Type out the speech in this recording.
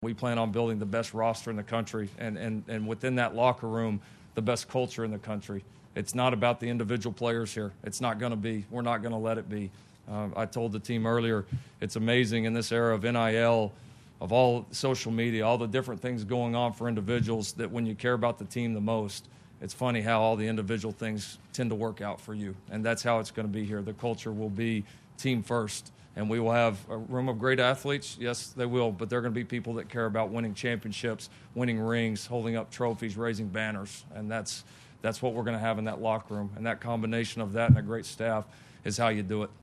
We plan on building the best roster in the country, and within that locker room, the best culture in the country. It's not about the individual players here. It's not going to be. We're not going to let it be. I told the team earlier, it's amazing in this era of NIL, of all social media, all the different things going on for individuals, that when you care about the team the most, it's funny how all the individual things tend to work out for you. And that's how it's going to be here. The culture will be team first. And we will have a room of great athletes. Yes, they will. But they're going to be people that care about winning championships, winning rings, holding up trophies, raising banners. And that's what we're going to have in that locker room. And that combination of that and a great staff is how you do it.